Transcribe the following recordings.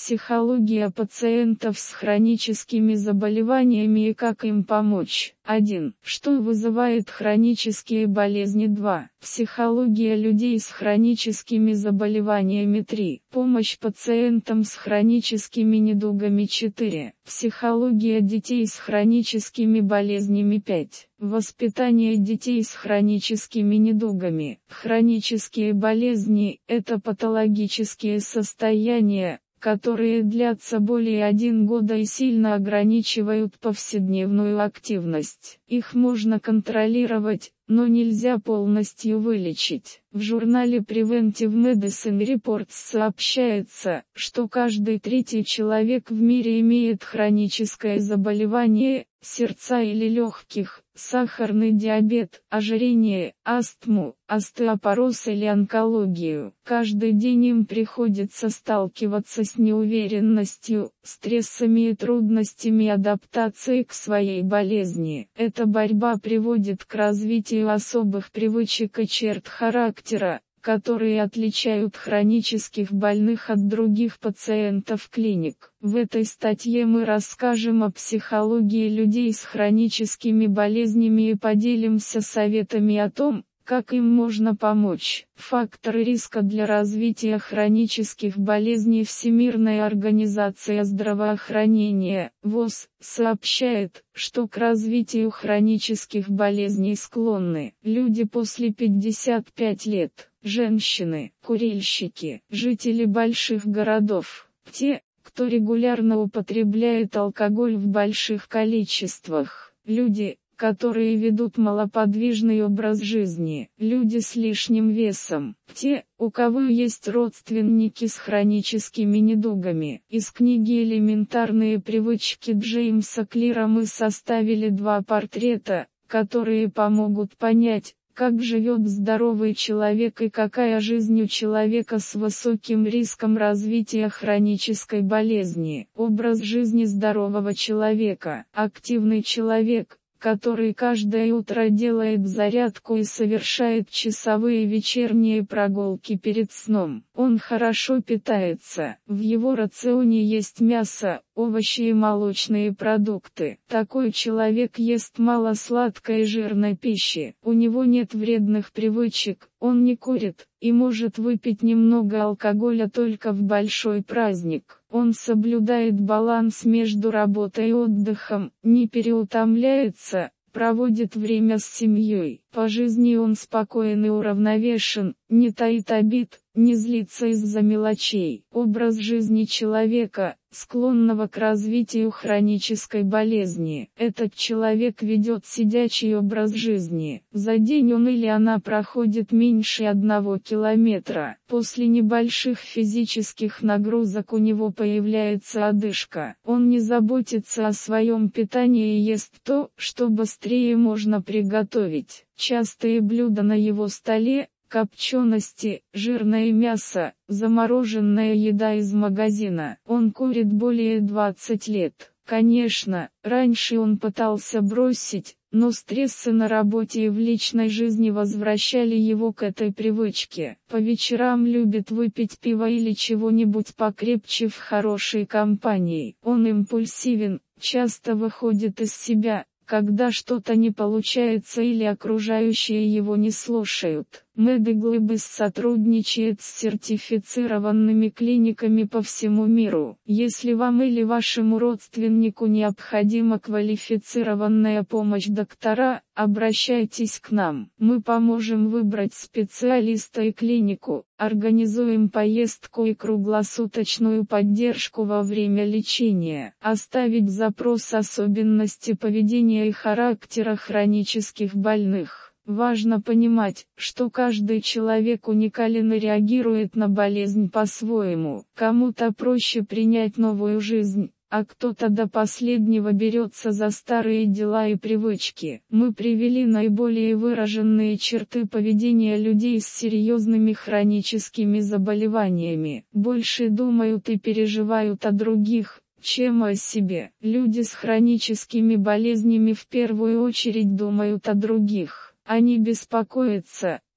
Психология пациентов с хроническими заболеваниями и как им помочь. 1. Что вызывает хронические болезни? 2. Психология людей с хроническими заболеваниями. 3. Помощь пациентам с хроническими недугами. 4. Психология детей с хроническими болезнями. 5. Воспитание детей с хроническими недугами. Хронические болезни – это патологические состояния, которые длятся более 1 года и сильно ограничивают повседневную активность. Их можно контролировать, но нельзя полностью вылечить. В журнале Preventive Medicine Reports сообщается, что каждый 3-й человек в мире имеет хроническое заболевание сердца или легких, сахарный диабет, ожирение, астму, остеопороз или онкологию. Каждый день им приходится сталкиваться с неуверенностью, стрессами и трудностями адаптации к своей болезни. Эта борьба приводит к развитию особых привычек и черт характера, которые отличают хронических больных от других пациентов клиник. В этой статье мы расскажем о психологии людей с хроническими болезнями и поделимся советами о том, как им можно помочь. Факторы риска для развития хронических болезней. Всемирная организация здравоохранения, ВОЗ, сообщает, что к развитию хронических болезней склонны люди после 55 лет, женщины, курильщики, жители больших городов, те, кто регулярно употребляет алкоголь в больших количествах, люди, которые ведут малоподвижный образ жизни, люди с лишним весом, те, у кого есть родственники с хроническими недугами. Из книги «Элементарные привычки» Джеймса Клира мы составили 2 портрета, которые помогут понять, как живет здоровый человек и какая жизнь у человека с высоким риском развития хронической болезни. Образ жизни здорового человека. Активный человек, который каждое утро делает зарядку и совершает часовые вечерние прогулки перед сном. Он хорошо питается. В его рационе есть мясо, овощи и молочные продукты. Такой человек ест мало сладкой и жирной пищи. У него нет вредных привычек, он не курит, и может выпить немного алкоголя только в большой праздник. Он соблюдает баланс между работой и отдыхом, не переутомляется, проводит время с семьей. По жизни он спокоен и уравновешен, не таит обид, не злится из-за мелочей. Образ жизни человека, склонного к развитию хронической болезни. Этот человек ведет сидячий образ жизни. За день он или она проходит меньше 1 километра. После небольших физических нагрузок у него появляется одышка. Он не заботится о своем питании и ест то, что быстрее можно приготовить. Частые блюда на его столе: копчености, жирное мясо, замороженная еда из магазина. Он курит более 20 лет. Конечно, раньше он пытался бросить, но стрессы на работе и в личной жизни возвращали его к этой привычке. По вечерам любит выпить пиво или чего-нибудь покрепче в хорошей компании. Он импульсивен, часто выходит из себя, когда что-то не получается или окружающие его не слушают. Медиглобис сотрудничает с сертифицированными клиниками по всему миру. Если вам или вашему родственнику необходима квалифицированная помощь доктора, обращайтесь к нам. Мы поможем выбрать специалиста и клинику, организуем поездку и круглосуточную поддержку во время лечения. Оставить запрос: особенности поведения и характера хронических больных. Важно понимать, что каждый человек уникален и реагирует на болезнь по-своему. Кому-то проще принять новую жизнь, а кто-то до последнего берется за старые дела и привычки. Мы привели наиболее выраженные черты поведения людей с серьезными хроническими заболеваниями. Больше думают и переживают о других, чем о себе. Люди с хроническими болезнями в первую очередь думают о других. Они беспокоятся,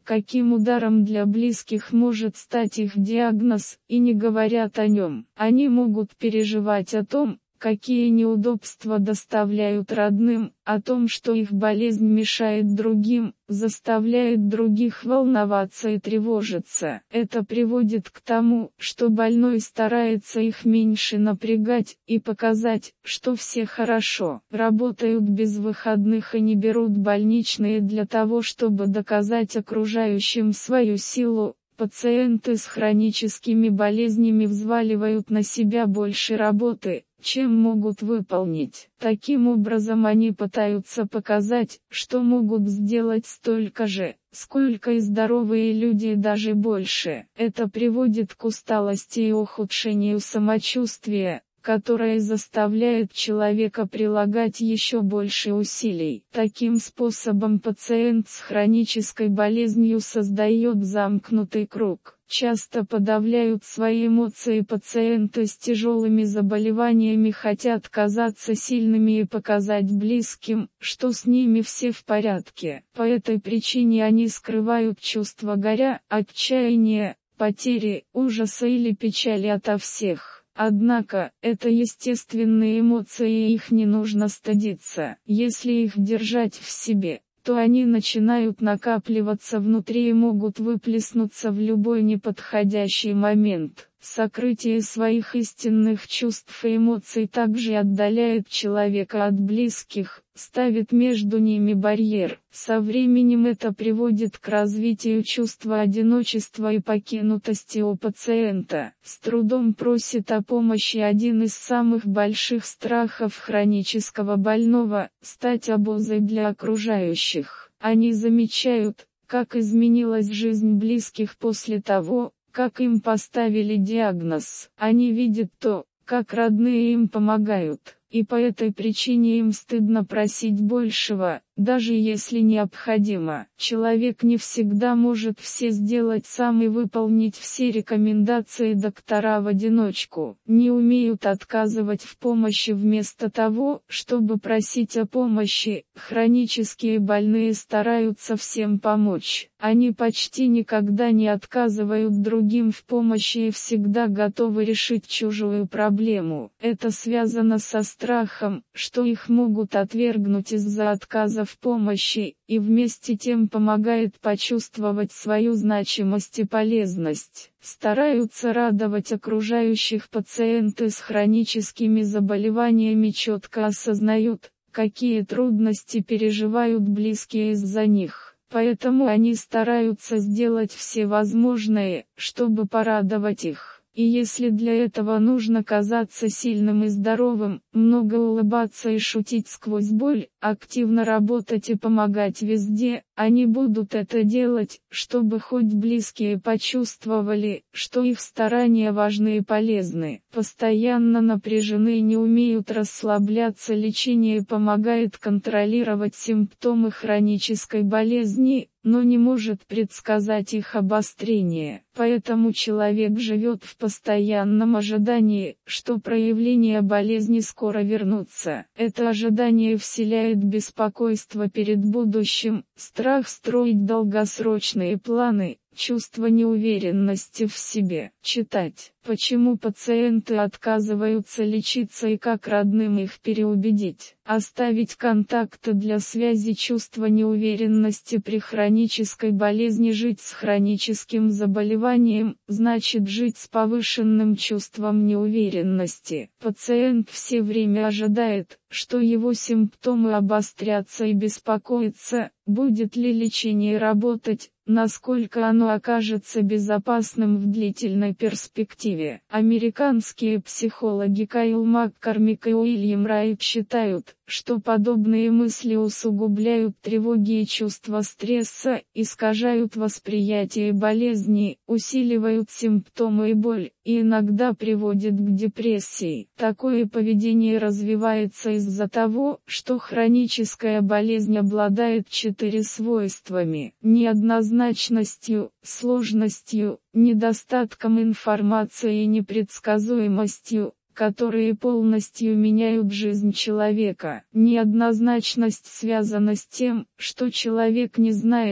каким ударом для близких может стать их диагноз, и не говорят о нем. Они могут переживать о том, какие неудобства доставляют родным, о том, что их болезнь мешает другим, заставляет других волноваться и тревожиться. Это приводит к тому, что больной старается их меньше напрягать и показать, что все хорошо. Работают без выходных и не берут больничные для того, чтобы доказать окружающим свою силу. Пациенты с хроническими болезнями взваливают на себя больше работы, чем могут выполнить. Таким образом они пытаются показать, что могут сделать столько же, сколько и здоровые люди, даже больше. Это приводит к усталости и ухудшению самочувствия, которое заставляет человека прилагать еще больше усилий. Таким способом пациент с хронической болезнью создает замкнутый круг. Часто подавляют свои эмоции пациенты с тяжелыми заболеваниями, хотят казаться сильными и показать близким, что с ними все в порядке. По этой причине они скрывают чувства горя, отчаяния, потери, ужаса или печали ото всех. Однако, это естественные эмоции, и их не нужно стыдиться. Если их держать в себе, то они начинают накапливаться внутри и могут выплеснуться в любой неподходящий момент. Сокрытие своих истинных чувств и эмоций также отдаляет человека от близких, ставит между ними барьер. Со временем это приводит к развитию чувства одиночества и покинутости у пациента. С трудом просит о помощи один из самых больших страхов хронического больного – стать обузой для окружающих. Они замечают, как изменилась жизнь близких после того, как им поставили диагноз. Они видят то, как родные им помогают, и по этой причине им стыдно просить большего, даже если необходимо. Человек не всегда может все сделать сам и выполнить все рекомендации доктора в одиночку. Не умеют отказывать в помощи вместо того, чтобы просить о помощи. Хронические больные стараются всем помочь. Они почти никогда не отказывают другим в помощи и всегда готовы решить чужую проблему. Это связано со страхом, что их могут отвергнуть из-за отказа в помощи, и вместе тем помогает почувствовать свою значимость и полезность. Стараются радовать окружающих. Пациенты с хроническими заболеваниями четко осознают, какие трудности переживают близкие из-за них. Поэтому они стараются сделать все возможное, чтобы порадовать их. И если для этого нужно казаться сильным и здоровым, много улыбаться и шутить сквозь боль, активно работать и помогать везде, они будут это делать, чтобы хоть близкие почувствовали, что их старания важны и полезны. Постоянно напряжены и не умеют расслабляться. Лечение помогает контролировать симптомы хронической болезни, но не может предсказать их обострение. Поэтому человек живет в постоянном ожидании, что проявления болезни скоро вернутся. Это ожидание вселяет беспокойство перед будущим, страх строить долгосрочные планы, чувство неуверенности в себе. Читать. Почему пациенты отказываются лечиться и как родным их переубедить. Оставить контакты для связи. Чувство неуверенности при хронической болезни. Жить с хроническим заболеванием значит жить с повышенным чувством неуверенности. Пациент все время ожидает, что его симптомы обострятся, и беспокоится, будет ли лечение работать, насколько оно окажется безопасным в длительной перспективе. Американские психологи Кайл Маккормик и Уильям Райт считают, что подобные мысли усугубляют тревоги и чувство стресса, искажают восприятие болезни, усиливают симптомы и боль, и иногда приводят к депрессии. Такое поведение развивается из-за того, что хроническая болезнь обладает 4 свойствами: неоднозначностью, сложностью, недостатком информации и непредсказуемостью, которые полностью меняют жизнь человека. Неоднозначность связана с тем, что человек не знает,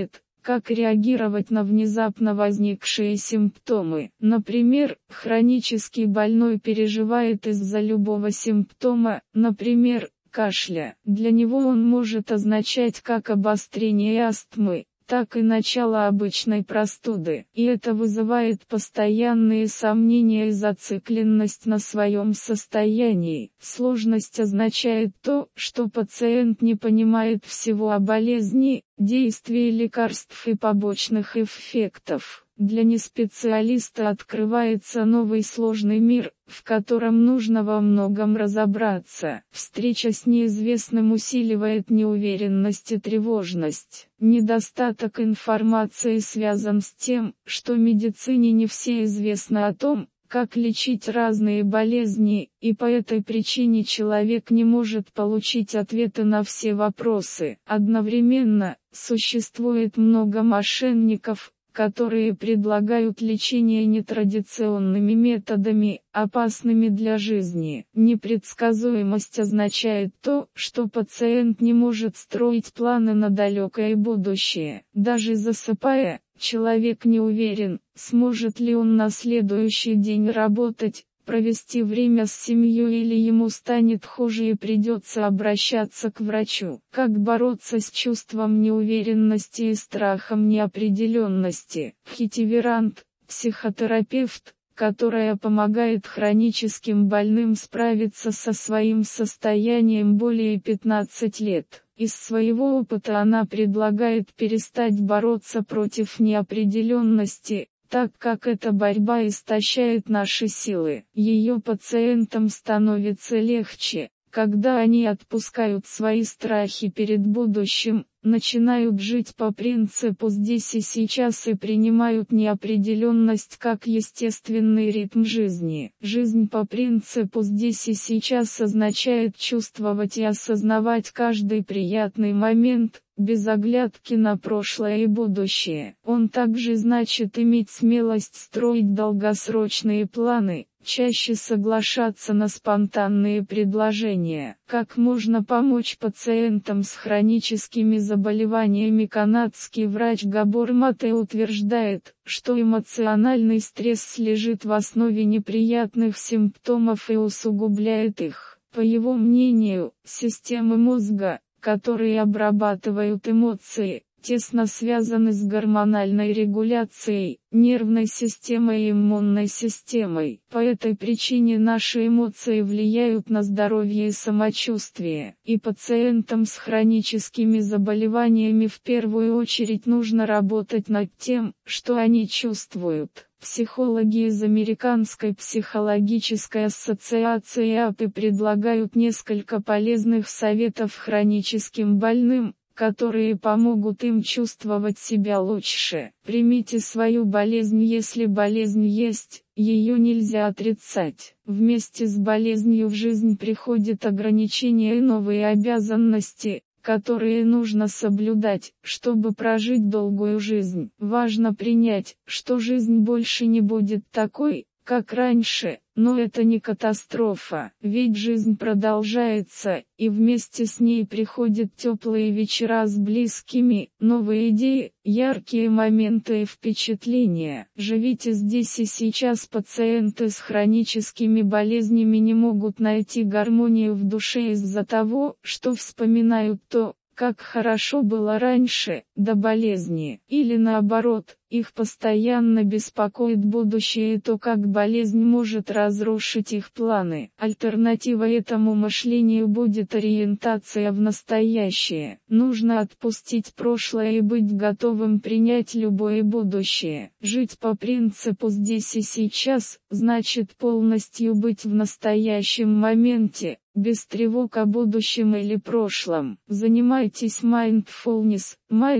как реагировать на внезапно возникшие симптомы. Например, хронический больной переживает из-за любого симптома, например, кашля. Для него он может означать как обострение астмы, так и начало обычной простуды. И это вызывает постоянные сомнения и зацикленность на своем состоянии. Сложность означает то, что пациент не понимает всего о болезни, действия лекарств и побочных эффектов. Для неспециалиста открывается новый сложный мир, в котором нужно во многом разобраться. Встреча с неизвестным усиливает неуверенность и тревожность. Недостаток информации связан с тем, что медицине не все известно о том, как лечить разные болезни, и по этой причине человек не может получить ответы на все вопросы. Одновременно, существует много мошенников, которые предлагают лечение нетрадиционными методами, опасными для жизни. Непредсказуемость означает то, что пациент не может строить планы на далекое будущее. Даже засыпая, человек не уверен, сможет ли он на следующий день работать, провести время с семьей или ему станет хуже и придется обращаться к врачу. Как бороться с чувством неуверенности и страхом неопределенности? Хитиверант, психотерапевт, которая помогает хроническим больным справиться со своим состоянием более 15 лет. Из своего опыта она предлагает перестать бороться против неопределенности, так как эта борьба истощает наши силы. Ее пациентам становится легче, когда они отпускают свои страхи перед будущим, начинают жить по принципу здесь и сейчас и принимают неопределенность как естественный ритм жизни. Жизнь по принципу здесь и сейчас означает чувствовать и осознавать каждый приятный момент, без оглядки на прошлое и будущее. Он также значит иметь смелость строить долгосрочные планы, чаще соглашаться на спонтанные предложения. Как можно помочь пациентам с хроническими заболеваниями? Канадский врач Габор Мате утверждает, что эмоциональный стресс лежит в основе неприятных симптомов и усугубляет их. По его мнению, системы мозга, которые обрабатывают эмоции, тесно связаны с гормональной регуляцией, нервной системой и иммунной системой. По этой причине наши эмоции влияют на здоровье и самочувствие. И пациентам с хроническими заболеваниями в первую очередь нужно работать над тем, что они чувствуют. Психологи из Американской психологической ассоциации АПИ предлагают несколько полезных советов хроническим больным, которые помогут им чувствовать себя лучше. Примите свою болезнь, если болезнь есть, ее нельзя отрицать. Вместе с болезнью в жизнь приходят ограничения и новые обязанности, которые нужно соблюдать, чтобы прожить долгую жизнь. Важно принять, что жизнь больше не будет такой, как раньше, но это не катастрофа, ведь жизнь продолжается, и вместе с ней приходят теплые вечера с близкими, новые идеи, яркие моменты и впечатления. Живите здесь и сейчас. Пациенты с хроническими болезнями не могут найти гармонию в душе из-за того, что вспоминают то, как хорошо было раньше, до болезни. Или наоборот, их постоянно беспокоит будущее и то, как болезнь может разрушить их планы. Альтернативой этому мышлению будет ориентация в настоящее. Нужно отпустить прошлое и быть готовым принять любое будущее. Жить по принципу здесь и сейчас, значит полностью быть в настоящем моменте, без тревог о будущем или прошлом. Занимайтесь mindfulness,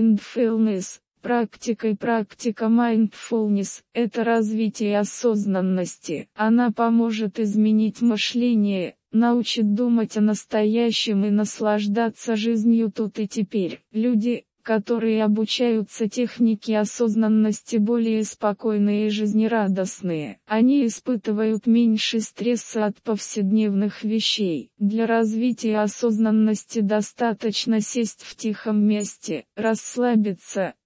практикой. Практика mindfulness – это развитие осознанности. Она поможет изменить мышление, научит думать о настоящем и наслаждаться жизнью тут и теперь. Люди, которые обучаются технике осознанности, более спокойные и жизнерадостные. Они испытывают меньше стресса от повседневных вещей. Для развития осознанности достаточно сесть в тихом месте, расслабиться,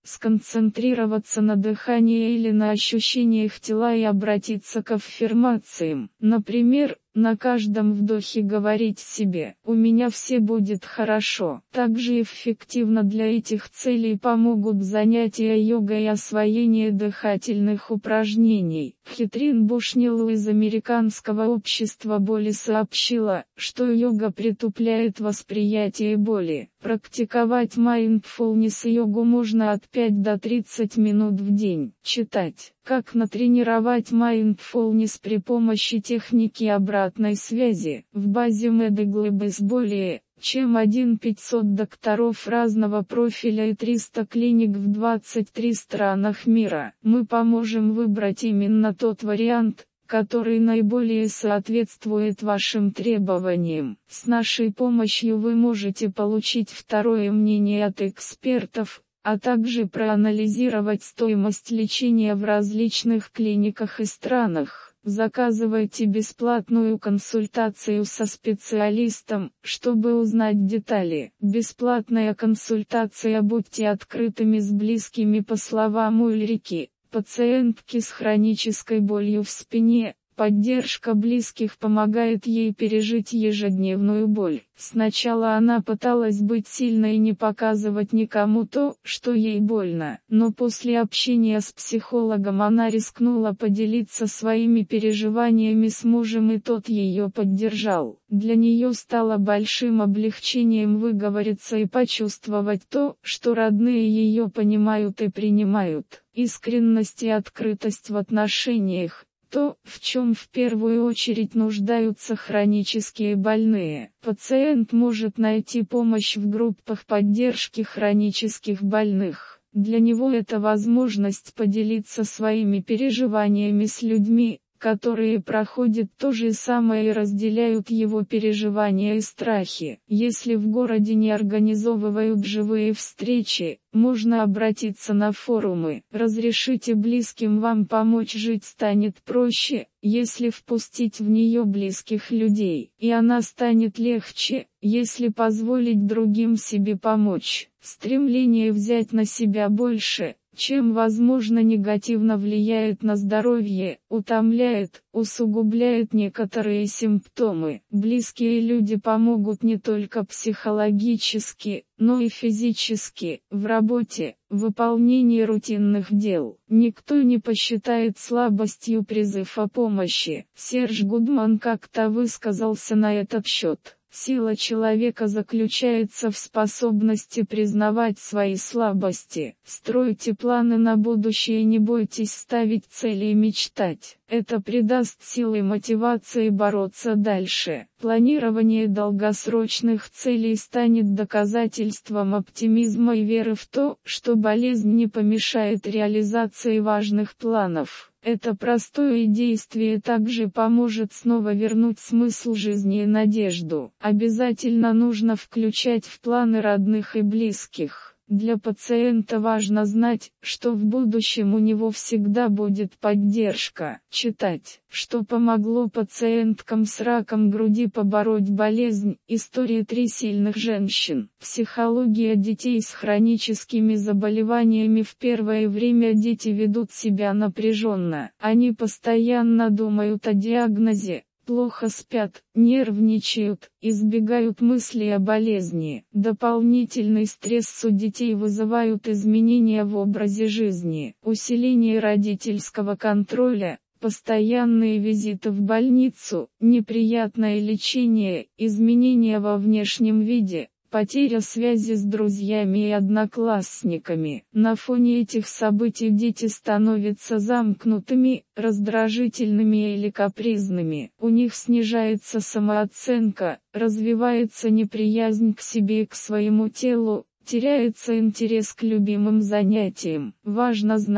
сконцентрироваться на дыхании или на ощущениях тела и обратиться к аффирмациям. Например, на каждом вдохе говорить себе: «У меня все будет хорошо». Также эффективно для этих целей помогут занятия йогой и освоение дыхательных упражнений. Кэтрин Бушнелл из Американского общества боли сообщила, что йога притупляет восприятие боли. Практиковать mindfulness-йогу можно от 5 до 30 минут в день. Читать. Как натренировать mindfulness при помощи техники обратной связи. В базе Медиглобис более чем 1-500 докторов разного профиля и 300 клиник в 23 странах мира. Мы поможем выбрать именно тот вариант, который наиболее соответствует вашим требованиям. С нашей помощью вы можете получить второе мнение от экспертов, а также проанализировать стоимость лечения в различных клиниках и странах. Заказывайте бесплатную консультацию со специалистом, чтобы узнать детали. Бесплатная консультация. Будьте открытыми с близкими. По словам Ульрики, пациентки с хронической болью в спине, поддержка близких помогает ей пережить ежедневную боль. Сначала она пыталась быть сильной и не показывать никому то, что ей больно, но после общения с психологом она рискнула поделиться своими переживаниями с мужем, и тот ее поддержал. Для нее стало большим облегчением выговориться и почувствовать то, что родные ее понимают и принимают. Искренность и открытость в отношениях – то, в чем в первую очередь нуждаются хронические больные. Пациент может найти помощь в группах поддержки хронических больных. Для него это возможность поделиться своими переживаниями с людьми, которые проходят то же самое и разделяют его переживания и страхи. Если в городе не организовывают живые встречи, можно обратиться на форумы. Разрешите близким вам помочь. Жить станет проще, если впустить в нее близких людей. И она станет легче, если позволить другим себе помочь. Стремление взять на себя больше, чем возможно, негативно влияет на здоровье, утомляет, усугубляет некоторые симптомы. Близкие люди помогут не только психологически, но и физически, в работе, в выполнении рутинных дел. Никто не посчитает слабостью призыв о помощи. Серж Гудман как-то высказался на этот счет. Сила человека заключается в способности признавать свои слабости. Стройте планы на будущее, не бойтесь ставить цели и мечтать. Это придаст силы и мотивации бороться дальше. Планирование долгосрочных целей станет доказательством оптимизма и веры в то, что болезнь не помешает реализации важных планов. Это простое действие также поможет снова вернуть смысл жизни и надежду. Обязательно нужно включать в планы родных и близких. Для пациента важно знать, что в будущем у него всегда будет поддержка. Читать, что помогло пациенткам с раком груди побороть болезнь. Истории 3 сильных женщин. Психология детей с хроническими заболеваниями. В первое время дети ведут себя напряженно. Они постоянно думают о диагнозе, плохо спят, нервничают, избегают мыслей о болезни. Дополнительный стресс у детей вызывают изменения в образе жизни, усиление родительского контроля, постоянные визиты в больницу, неприятное лечение, изменения во внешнем виде, потеря связи с друзьями и одноклассниками. На фоне этих событий дети становятся замкнутыми, раздражительными или капризными. У них снижается самооценка, развивается неприязнь к себе и к своему телу, теряется интерес к любимым занятиям. Важно знать,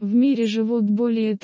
В мире живут более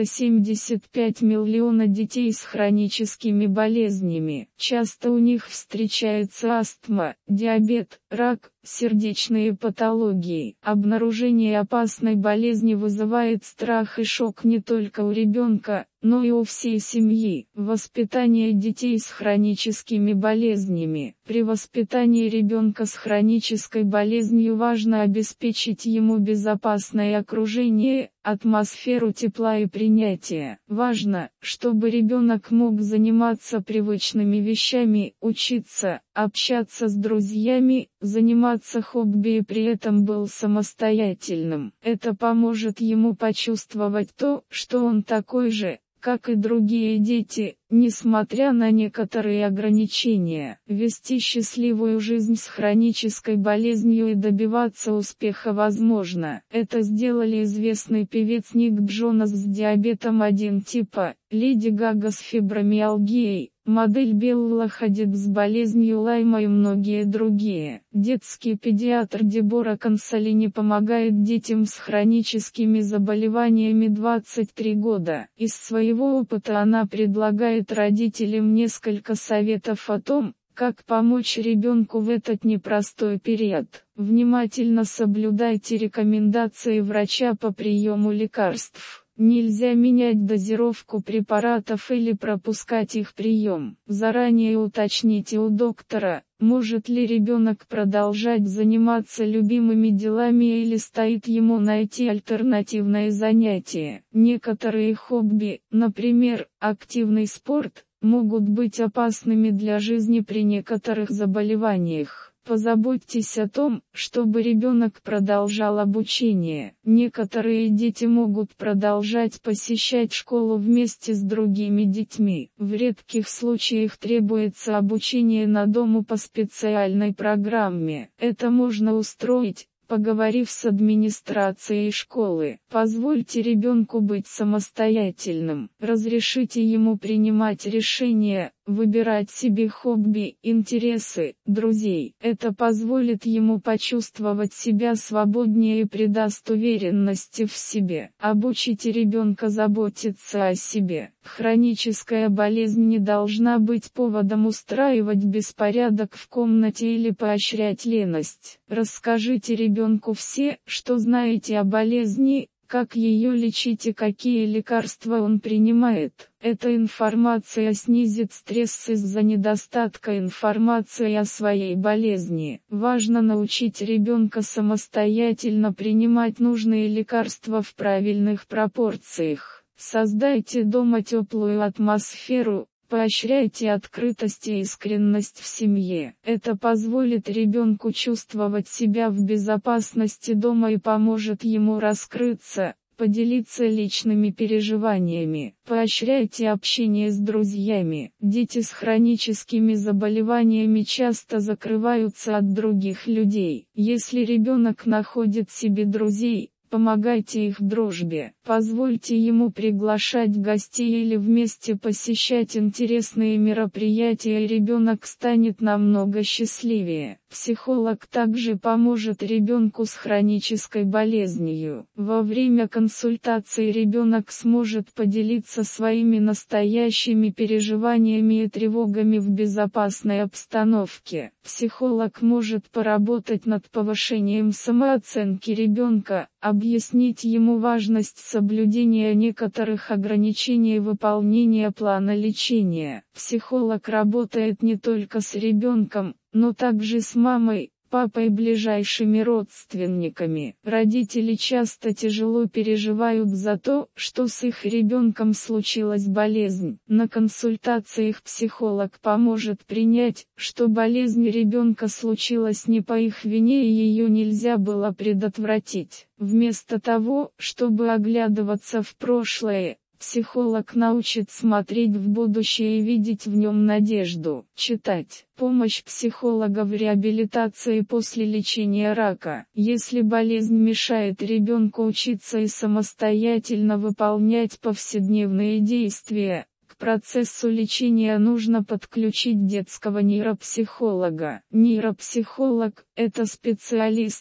375 миллионов детей с хроническими болезнями. Часто у них встречается астма, диабет, рак, сердечные патологии. Обнаружение опасной болезни вызывает страх и шок не только у ребенка, но и у всей семьи. Воспитание детей с хроническими болезнями. При воспитании ребенка с хронической болезнью важно обеспечить ему безопасное окружение, атмосферу тепла и принятия. Важно, чтобы ребенок мог заниматься привычными вещами, учиться, общаться с друзьями, заниматься хобби и при этом был самостоятельным. Это поможет ему почувствовать то, что он такой же, как и другие дети, несмотря на некоторые ограничения. Вести счастливую жизнь с хронической болезнью и добиваться успеха возможно. Это сделали известный певец Ник Джонас с диабетом 1 типа, Леди Гага с фибромиалгией, модель Белла Хадид с болезнью Лайма и многие другие. Детский педиатр Дебора Консолини помогает детям с хроническими заболеваниями 23 года. Из своего опыта она предлагает родителям несколько советов о том, как помочь ребенку в этот непростой период. Внимательно соблюдайте рекомендации врача по приему лекарств. Нельзя менять дозировку препаратов или пропускать их прием. Заранее уточните у доктора, может ли ребенок продолжать заниматься любимыми делами или стоит ему найти альтернативное занятие. Некоторые хобби, например, активный спорт, могут быть опасными для жизни при некоторых заболеваниях. Позаботьтесь о том, чтобы ребенок продолжал обучение. Некоторые дети могут продолжать посещать школу вместе с другими детьми. В редких случаях требуется обучение на дому по специальной программе. Это можно устроить, поговорив с администрацией школы. Позвольте ребенку быть самостоятельным. Разрешите ему принимать решения, выбирать себе хобби, интересы, друзей. Это позволит ему почувствовать себя свободнее и придаст уверенности в себе. Обучите ребенка заботиться о себе. Хроническая болезнь не должна быть поводом устраивать беспорядок в комнате или поощрять леность. Расскажите ребенку все, что знаете о болезни, как ее лечить и какие лекарства он принимает. Эта информация снизит стресс из-за недостатка информации о своей болезни. Важно научить ребенка самостоятельно принимать нужные лекарства в правильных пропорциях. Создайте дома теплую атмосферу. Поощряйте открытость и искренность в семье. Это позволит ребенку чувствовать себя в безопасности дома и поможет ему раскрыться, поделиться личными переживаниями. Поощряйте общение с друзьями. Дети с хроническими заболеваниями часто закрываются от других людей. Если ребенок находит себе друзей, помогайте их в дружбе. Позвольте ему приглашать гостей или вместе посещать интересные мероприятия, и ребенок станет намного счастливее. Психолог также поможет ребенку с хронической болезнью. Во время консультации ребенок сможет поделиться своими настоящими переживаниями и тревогами в безопасной обстановке. Психолог может поработать над повышением самооценки ребенка, объяснить ему важность соблюдения некоторых ограничений выполнения плана лечения. Психолог работает не только с ребенком, но также с мамой, папой и ближайшими родственниками. Родители часто тяжело переживают за то, что с их ребенком случилась болезнь. На консультациях психолог поможет принять, что болезнь ребенка случилась не по их вине и ее нельзя было предотвратить. Вместо того, чтобы оглядываться в прошлое, психолог научит смотреть в будущее и видеть в нем надежду. Читать. Помощь психолога в реабилитации после лечения рака. Если болезнь мешает ребенку учиться и самостоятельно выполнять повседневные действия, к процессу лечения нужно подключить детского нейропсихолога. Нейропсихолог – это специалист,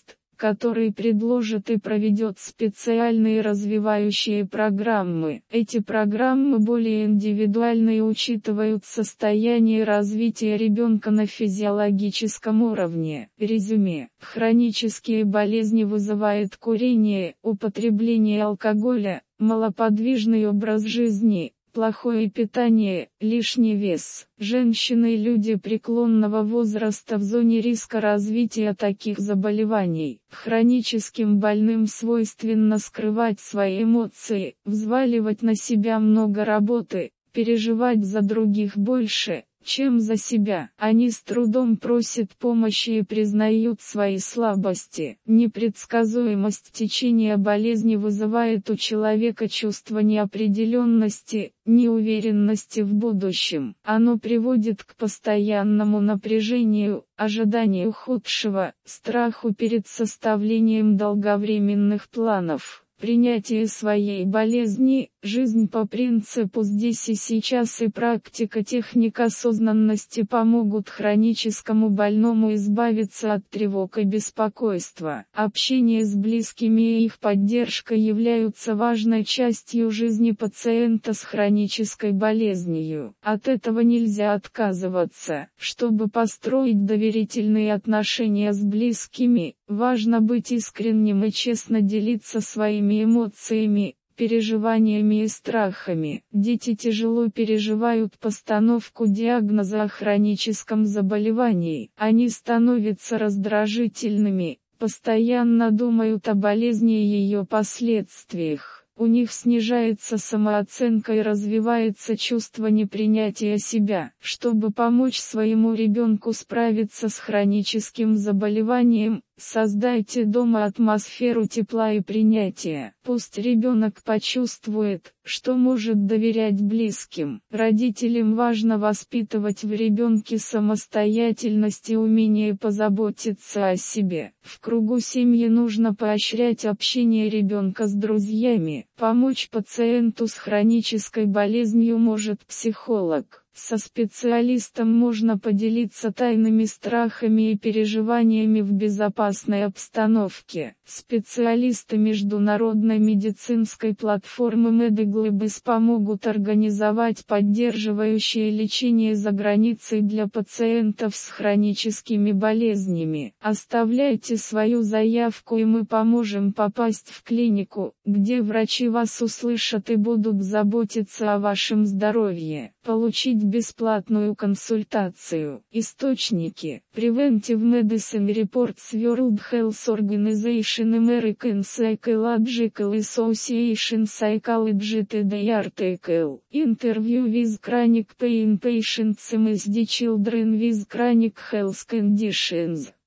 который предложит и проведет специальные развивающие программы. Эти программы более индивидуальны и учитывают состояние развития ребенка на физиологическом уровне. Резюме. Хронические болезни вызывают курение, употребление алкоголя, малоподвижный образ жизни, плохое питание, лишний вес. Женщины и люди преклонного возраста в зоне риска развития таких заболеваний. Хроническим больным свойственно скрывать свои эмоции, взваливать на себя много работы, переживать за других больше, чем за себя. Они с трудом просят помощи и признают свои слабости. Непредсказуемость течения болезни вызывает у человека чувство неопределенности, неуверенности в будущем. Оно приводит к постоянному напряжению, ожиданию худшего, страху перед составлением долговременных планов. Принятие своей болезни, жизнь по принципу здесь и сейчас и практика техник осознанности помогут хроническому больному избавиться от тревог и беспокойства. Общение с близкими и их поддержка являются важной частью жизни пациента с хронической болезнью. От этого нельзя отказываться. Чтобы построить доверительные отношения с близкими, важно быть искренним и честно делиться своими эмоциями, переживаниями и страхами. Дети тяжело переживают постановку диагноза о хроническом заболевании. Они становятся раздражительными, постоянно думают о болезни и ее последствиях. У них снижается самооценка и развивается чувство непринятия себя. Чтобы помочь своему ребенку справиться с хроническим заболеванием, создайте дома атмосферу тепла и принятия. Пусть ребенок почувствует, что может доверять близким. Родителям важно воспитывать в ребенке самостоятельность и умение позаботиться о себе. В кругу семьи нужно поощрять общение ребенка с друзьями. Помочь пациенту с хронической болезнью может психолог. Со специалистом можно поделиться тайными страхами и переживаниями в безопасной обстановке. Специалисты международной медицинской платформы MediGlobis помогут организовать поддерживающее лечение за границей для пациентов с хроническими болезнями. Оставляйте свою заявку и мы поможем попасть в клинику, где врачи вас услышат и будут заботиться о вашем здоровье. Получить бесплатную консультацию. Источники. Preventive Medicine Reports, World Health Organization, American Psychological Association, Psychology Today article. Interview with chronic pain patients, MSD children with chronic health conditions.